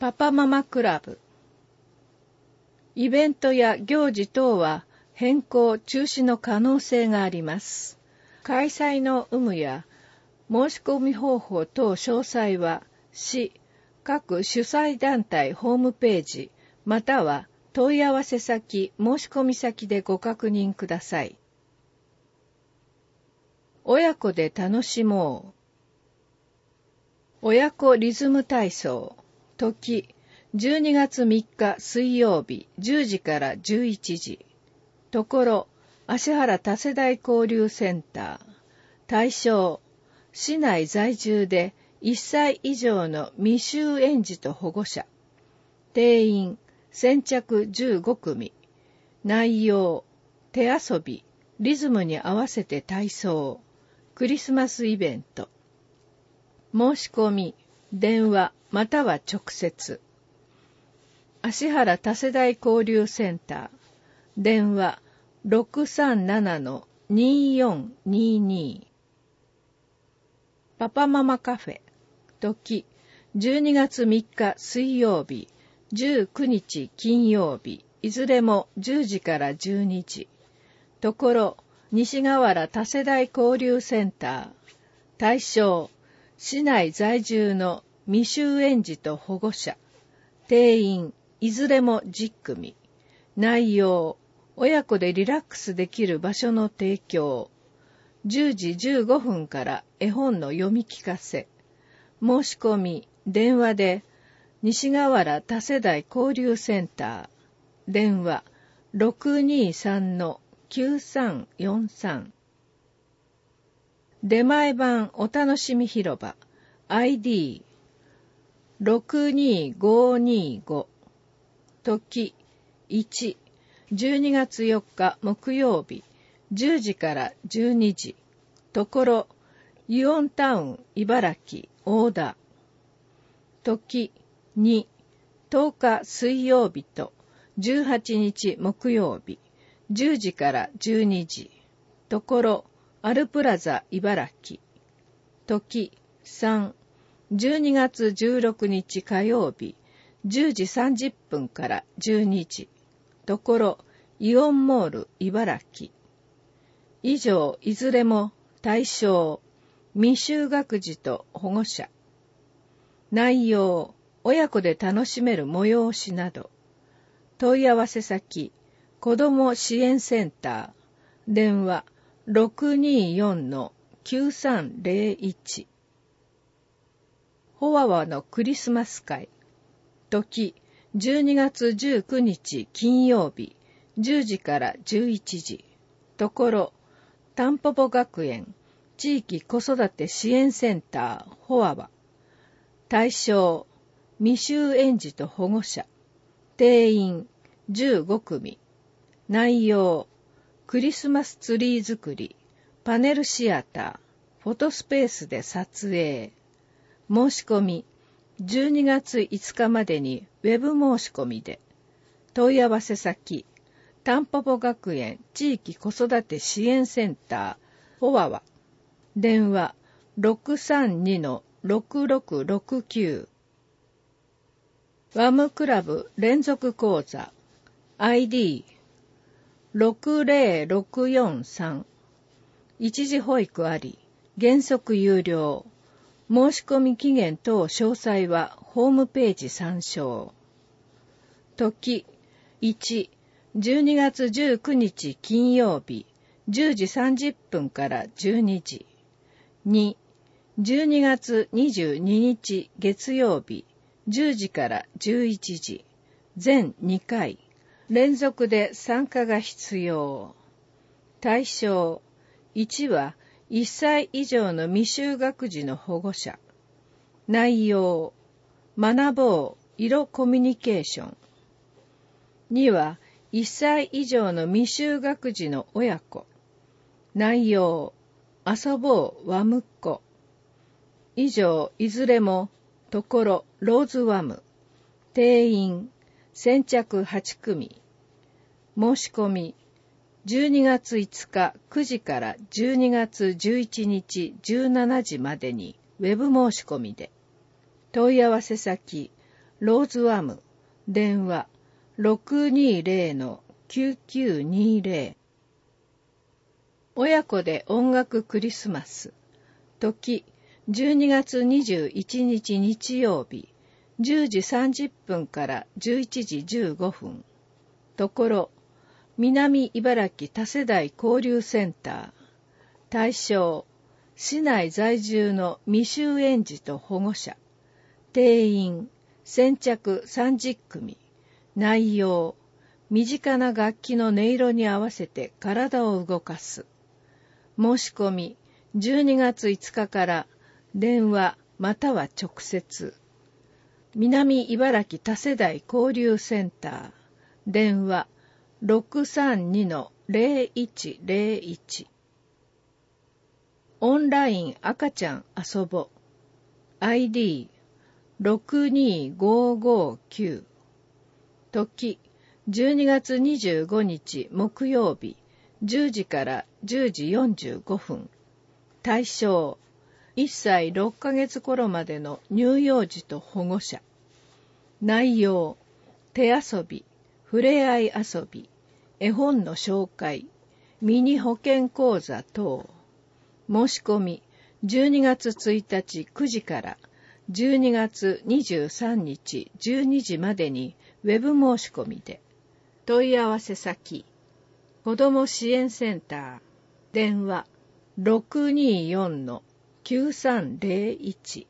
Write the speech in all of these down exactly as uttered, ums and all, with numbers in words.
パパママクラブ。イベントや行事等は変更・中止の可能性があります。開催の有無や申し込み方法等詳細は市各主催団体ホームページまたは問い合わせ先申し込み先でご確認ください。親子で楽しもう。親子リズム体操。時、じゅうにがつみっか水曜日じゅうじからじゅういちじ。ところ、芦原多世代交流センター。対象、市内在住でいっさい以上の未就園児と保護者。定員、先着じゅうごくみ。内容、手遊び、リズムに合わせて体操。クリスマスイベント。申し込み、電話または直接。芦原多世代交流センター。電話 ろくさんななのにーよんにーにー。パパママカフェ。時、じゅうにがつみっか水曜日、じゅうくにち金曜日、いずれもじゅうじからじゅうにじ。ところ、西河原多世代交流センター。対象、市内在住の未就園児と保護者。定員、いずれもじゅっくみ。内容、親子でリラックスできる場所の提供。じゅうじじゅうごふんから絵本の読み聞かせ。申し込み、電話で、西河原多世代交流センター。電話 ろくにさんのきゅうさんよんさん。出前版お楽しみ広場 アイディーろくにごにご。時いち、じゅうにがつよっか木曜日じゅうじからじゅうにじ。ところ、イオンタウン茨城大田。時に、とおか水曜日とじゅうはちにち木曜日じゅうじからじゅうにじ。ところ、アルプラザ茨城。時さん、じゅうにがつじゅうろくにち火曜日じゅうじさんじゅっぷんからじゅうにじ。ところ、イオンモール茨城。以上、いずれも対象、未就学児と保護者。内容、親子で楽しめる催しなど。問い合わせ先、子ども支援センター。電話 ろくによんのきゅうさんぜろいち。ホワワのクリスマス会。時、じゅうにがつじゅうくにち金曜日じゅうじからじゅういちじ。ところ、タンポポ学園地域子育て支援センターホワワ。対象、未就園児と保護者。定員じゅうごくみ。内容、クリスマスツリー作り、パネルシアター、フォトスペースで撮影。申し込み、じゅうにがついつかまでにウェブ申し込みで。問い合わせ先、タンポポ学園地域子育て支援センターホワワ。電話 ろくさんにのろくろくろくきゅう。ワムクラブ連続講座 アイディーろくぜろろくよんさん。一時保育あり、原則有料。申し込み期限等詳細はホームページ参照。時いち、じゅうにがつじゅうくにち金曜日じゅうじさんじゅっぷんからじゅうにじ。に、じゅうにがつにじゅうににち月曜日じゅうじからじゅういちじ。全にかい。連続で参加が必要。対象、いちはいっさい以上の未就学児の保護者。内容、学ぼう色コミュニケーション。にはいっさい以上の未就学児の親子。内容、遊ぼうワムっ子。以上、いずれも、ところ、ローズワム。定員、先着はちくみ。申し込み、じゅうにがついつかくじからじゅうにがつじゅういちにちじゅうしちじまでにウェブ申し込みで。問い合わせ先、 ローズワム、電話 ろくにーぜろ きゅうきゅうにーぜろ。親子で音楽クリスマス。時、じゅうにがつにじゅういちにち日曜日、じゅうじさんじゅっぷんからじゅういちじじゅうごふん。ところ、南茨城多世代交流センター。対象、市内在住の未就園児と保護者。定員、先着さんじゅっくみ。内容、身近な楽器の音色に合わせて体を動かす。申し込み、じゅうにがついつかから電話または直接。南茨城多世代交流センター。電話 ろくさんにのぜろいちぜろいち。オンライン赤ちゃん遊ぼ。アイディーろくにーごーごーきゅう。時、じゅうにがつにじゅうごにち木曜日、じゅうじからじゅうじよんじゅうごふん。対象、いっさいろっかげつ頃までの乳幼児と保護者。内容、手遊び、ふれあい遊び、絵本の紹介、ミニ保健講座等。申し込み、じゅうにがつついたちくじからじゅうにがつにじゅうさんにちじゅうにじまでにウェブ申し込みで。問い合わせ先、子ども支援センター。電話 ろくにーよんのきゅうさんぜろいち。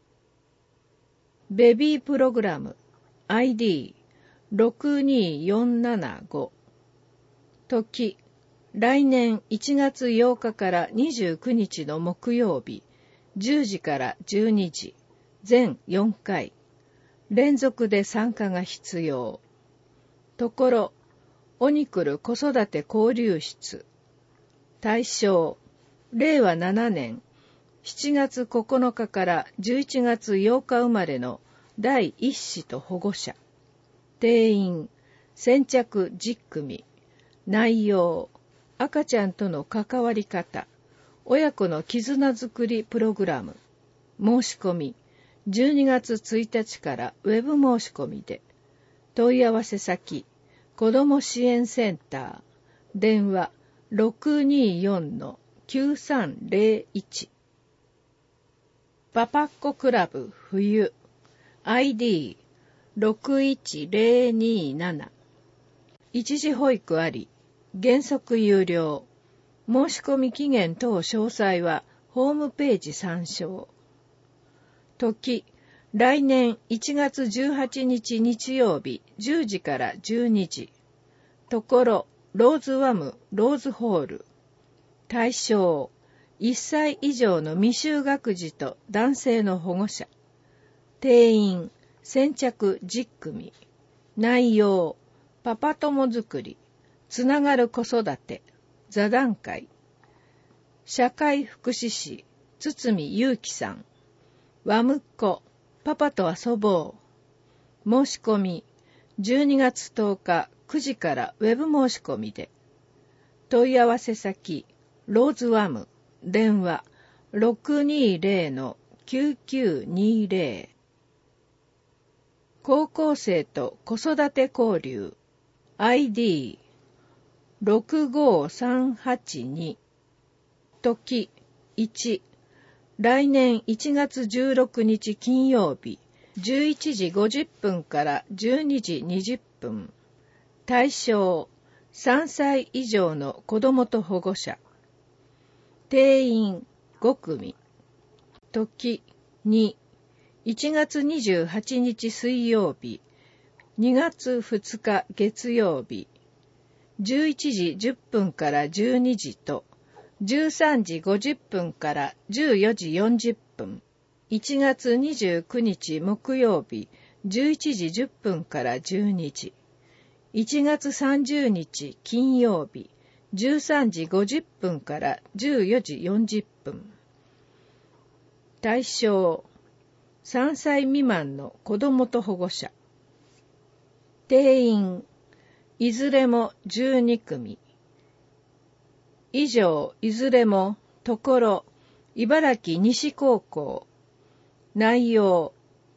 ベビープログラム アイディーろくにーよんななご。時、来年いちがつようかからにじゅうくにちの木曜日、じゅうじからじゅうにじ、全よんかい。連続で参加が必要。ところ、オニクル子育て交流室。対象、れいわななねんしちがつここのかからじゅういちがつようか生まれのだいいっ子と保護者。定員、先着じゅっくみ。内容、赤ちゃんとの関わり方、親子の絆づくりプログラム。申し込み、じゅうにがつついたちからウェブ申し込みで。問い合わせ先、子ども支援センター。電話 ろくにーよんのきゅうさんぜろいち。パパっ子クラブ冬 アイディーろくいちぜろにーなな。一時保育あり、原則有料。申し込み期限等詳細はホームページ参照。時、来年いちがつじゅうはちにち日曜日じゅうじからじゅうにじ。ところ、ローズワムローズホール。対象、いっさい以上の未就学児と男性の保護者。定員、先着じゅっくみ。内容、パパ友づくり、つながる子育て、座談会。社会福祉士、堤祐樹さん。わむっこ、パパと遊ぼう。申し込み、じゅうにがつとおかくじからウェブ申し込みで。問い合わせ先、ローズワム、電話 ろくにーぜろのきゅうきゅうにーぜろ。高校生と子育て交流 アイディーろくごーさんはちに。時いち、来年いちがつじゅうろくにち金曜日じゅういちじごじゅっぷんからじゅうにじにじゅっぷん。対象、さんさい以上の子どもと保護者。定員ごくみ。時に、いちがつにじゅうはちにち水曜日、にがつふつか月曜日、じゅういちじじゅっぷんからじゅうにじと、じゅうさんじごじゅっぷんからじゅうよじよんじゅっぷん、いちがつにじゅうくにち木曜日、じゅういちじじゅっぷんからじゅうにじ、いちがつさんじゅうにち金曜日、じゅうさんじごじゅっぷんからじゅうよじよんじゅっぷん。対象、さんさい未満の子どもと保護者。定員、いずれもじゅうにくみ。以上、いずれも、ところ、茨城西高校。内容、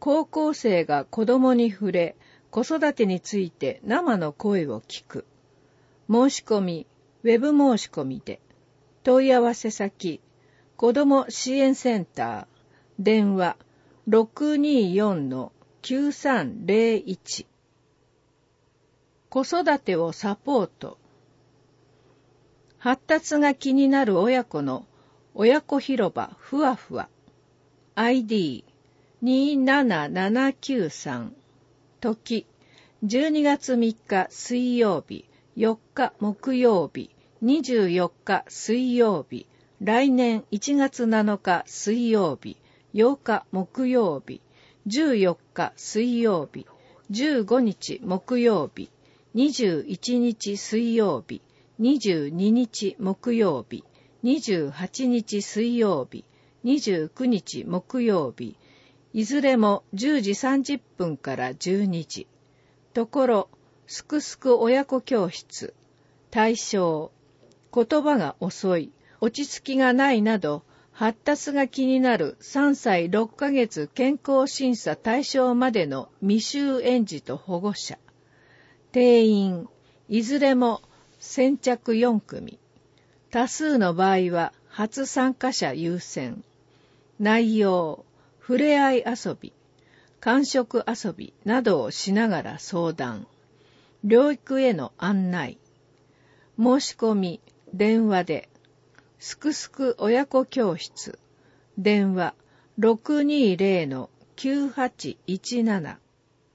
高校生が子供に触れ、子育てについて生の声を聞く。申し込み、ウェブ申し込みで。問い合わせ先、子ども支援センター、電話 ろくによんのきゅうさんぜろいち。子育てをサポート。発達が気になる親子の親子広場ふわふわ。アイディーにーななななきゅうさん。時、じゅうにがつみっか水曜日、よっか木曜日、にじゅうよっか水曜日、来年いちがつなのか水曜日、ようか木曜日、じゅうよっか水曜日、じゅうごにち木曜日、にじゅういちにち水曜日、にじゅうににち木曜日、にじゅうはちにち水曜日、にじゅうくにち木曜日、いずれもじゅうじさんじゅっぷんからじゅうにじ。ところ、すくすく親子教室。対象、言葉が遅い、落ち着きがないなど、発達が気になるさんさいろっかげつ健康審査対象までの未就園児と保護者。定員、いずれも先着よんくみ。多数の場合は初参加者優先。内容、触れ合い遊び、感触遊びなどをしながら相談。療育への案内。申し込み、電話で。すくすく親子教室。電話 ろくにーぜろのきゅうはちいちなな。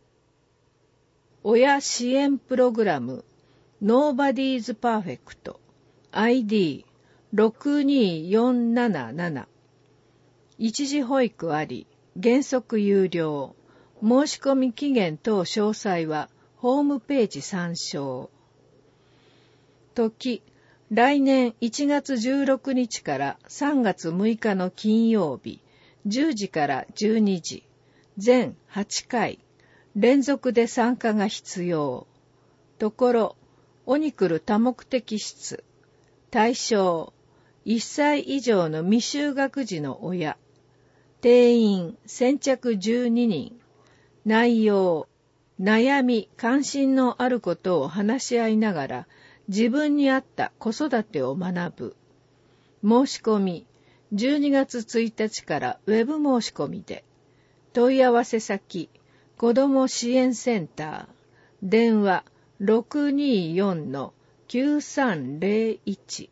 親支援プログラム Nobody's Perfect。アイディーろくにーよんなななな。一時保育あり、原則有料。申し込み期限等詳細はホームページ参照。時、来年いちがつじゅうろくにちからさんがつむいかの金曜日、じゅうじからじゅうにじ、全はちかい、連続で参加が必要。ところ、オニクル多目的室。対象、いっさい以上の未就学児の親。定員、先着じゅうににん。内容、悩み、関心のあることを話し合いながら、自分に合った子育てを学ぶ。申し込み、じゅうにがつついたちからウェブ申し込みで。問い合わせ先、子ども支援センター。電話 ろくにーよんのきゅうさんぜろいち。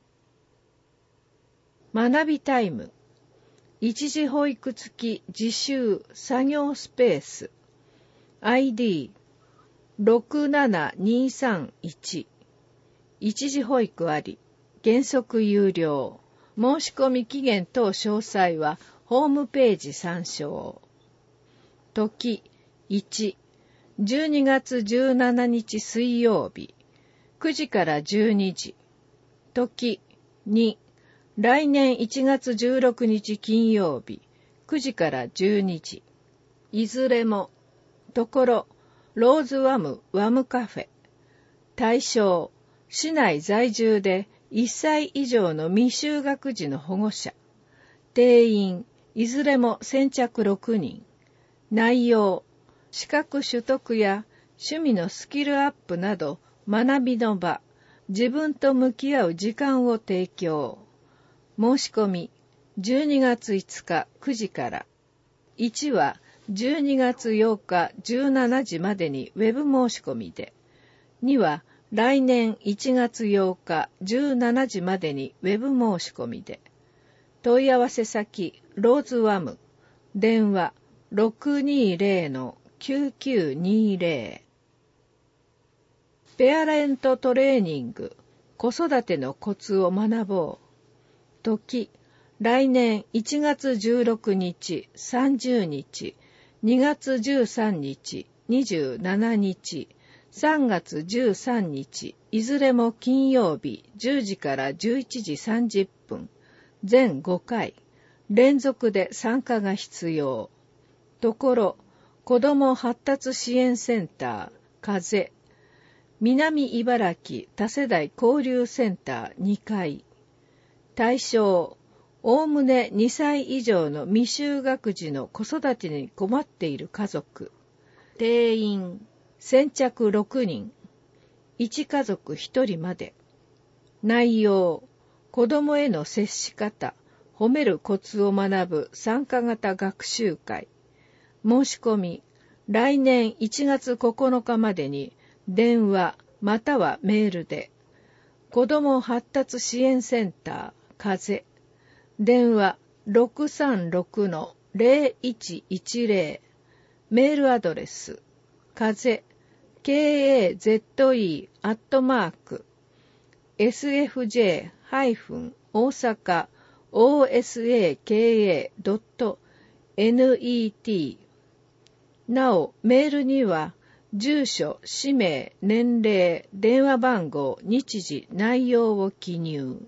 学びタイム。一時保育付き自習作業スペース。アイディーろくななにさんいち。一時保育あり、原則有料。申し込み期限等詳細はホームページ参照。時、いち、じゅうにがつじゅうしちにち水曜日、くじからじゅうにじ。時、に、来年いちがつじゅうろくにち金曜日、くじからじゅうにじ。いずれも、ところ、ローズワムワムカフェ。対象、市内在住でいっさい以上の未就学児の保護者。定員、いずれも先着ろくにん。内容、資格取得や趣味のスキルアップなど学びの場、自分と向き合う時間を提供。申し込み、じゅうにがついつかくじから。いちはじゅうにがつようかじゅうしちじまでにウェブ申し込みで。には来年いちがつようかじゅうしちじまでにウェブ申し込みで。問い合わせ先、ローズワム。電話 ろくにーぜろのきゅうきゅうにーぜろ。ペアレントトレーニング。子育てのコツを学ぼう。時、来年いちがつじゅうろくにち、さんじゅうにち、にがつじゅうさんにち、にじゅうしちにち、さんがつじゅうさんにち、いずれも金曜日じゅうじからじゅういちじさんじゅっぷん、全ごかい、連続で参加が必要。ところ、子ども発達支援センター、風、南茨城多世代交流センターにかい。対象、 おおむねにさい以上の未就学児の子育てに困っている家族。定員、先着ろくにん。いち家族ひとりまで。内容、子供への接し方、褒めるコツを学ぶ参加型学習会。申し込み、来年いちがつここのかまでに電話またはメールで。子ども発達支援センター、風。電話 ろくさんろくのゼロいちいちゼロ。メールアドレス、風、ケーエーゼットイー アットマーク、エスエフジェー 大阪 オーエスエーケーエー ドット ネット。なお、メールには、住所、氏名、年齢、電話番号、日時、内容を記入。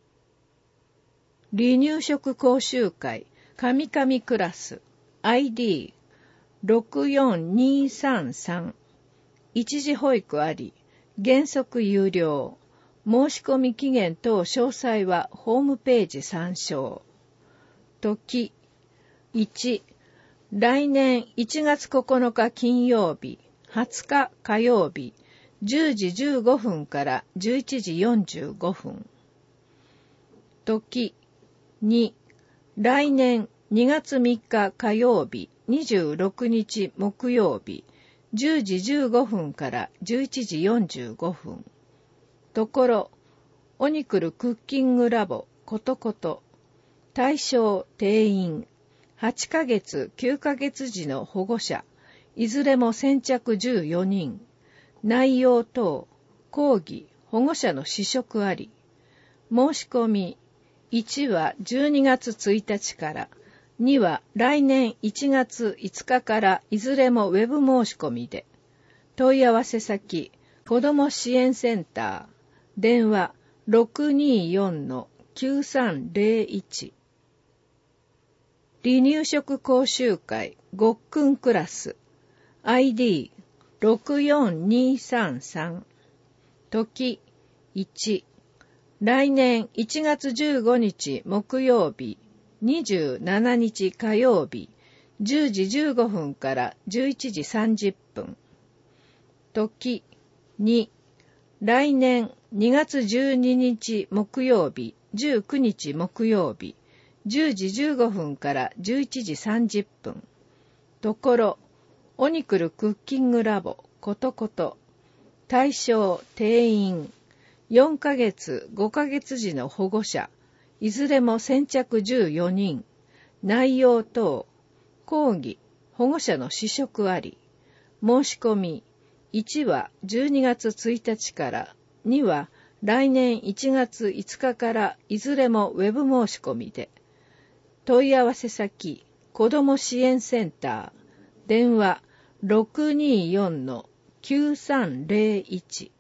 離乳食講習会、神々クラス、アイディーろくよんにさんさん。一時保育あり、原則有料。申し込み期限等詳細はホームページ参照。時、いち、来年いちがつここのか金曜日、はつか火曜日、じゅうじじゅうごふんからじゅういちじよんじゅうごふん。時、に、来年にがつみっか火曜日、にじゅうろくにち木曜日、じゅうじじゅうごふんからじゅういちじよんじゅうごふん。ところ、オニクルクッキングラボ、ことこと。対象、定員。はちかげつ、きゅうかげつ児の保護者。いずれも先着じゅうよにん。内容等、講義、保護者の試食あり。申し込み、いちはじゅうにがつついたちから、には来年いちがついつかからいずれもウェブ申し込みで。問い合わせ先、子ども支援センター、電話 ろくによんのきゅうさんゼロいち。離乳食講習会、ごっくんクラス、アイディーろくよんにさんさん。時、いち、来年いちがつじゅうごにち木曜日、にじゅうしちにち火曜日、じゅうじじゅうごふんからじゅういちじさんじゅっぷん。時、に、来年にがつじゅうににち木曜日、じゅうくにち木曜日、じゅうじじゅうごふんからじゅういちじさんじゅっぷん。ところ、オニクルクッキングラボ、ことこと。対象、定員。よんかげつ、ごかげつ児の保護者。いずれも先着じゅうよにん。内容等、講義、保護者の試食あり。申し込み、いちはじゅうにがつついたちから、には来年いちがついつかからいずれもウェブ申し込みで。問い合わせ先、子ども支援センター、電話 ろくによんのきゅうさんゼロいち。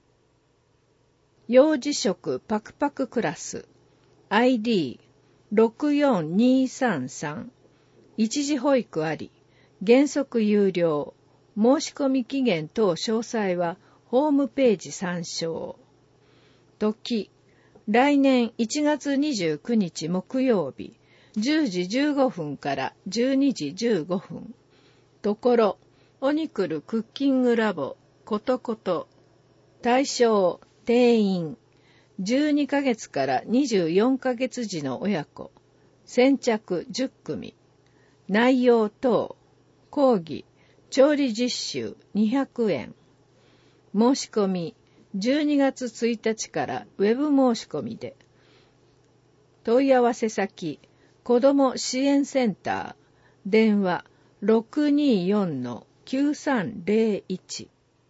幼児食パクパククラス、アイディーろくよんにさんさん。一時保育あり、原則有料。申し込み期限等詳細はホームページ参照。時、来年いちがつにじゅうくにち木曜日、じゅうじじゅうごふんからじゅうにじじゅうごふん。ところ、オニクルクッキングラボ、ことこと。対象、定員。じゅうにかげつからにじゅうよんかげつ児の親子。先着じゅっくみ。内容等、講義、調理実習にひゃくえん。申し込み、じゅうにがつついたちからウェブ申し込みで。問い合わせ先、子ども支援センター、電話 ろくによんのきゅうさんゼロいち。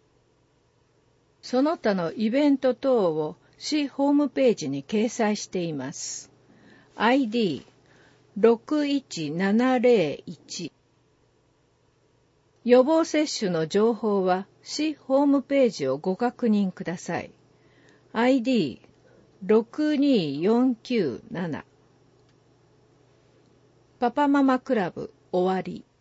その他のイベント等を市ホームページに掲載しています。アイディーろくいちななゼロいち。予防接種の情報は市ホームページをご確認ください。アイディーろくによんきゅうなな。パパママクラブ終わり。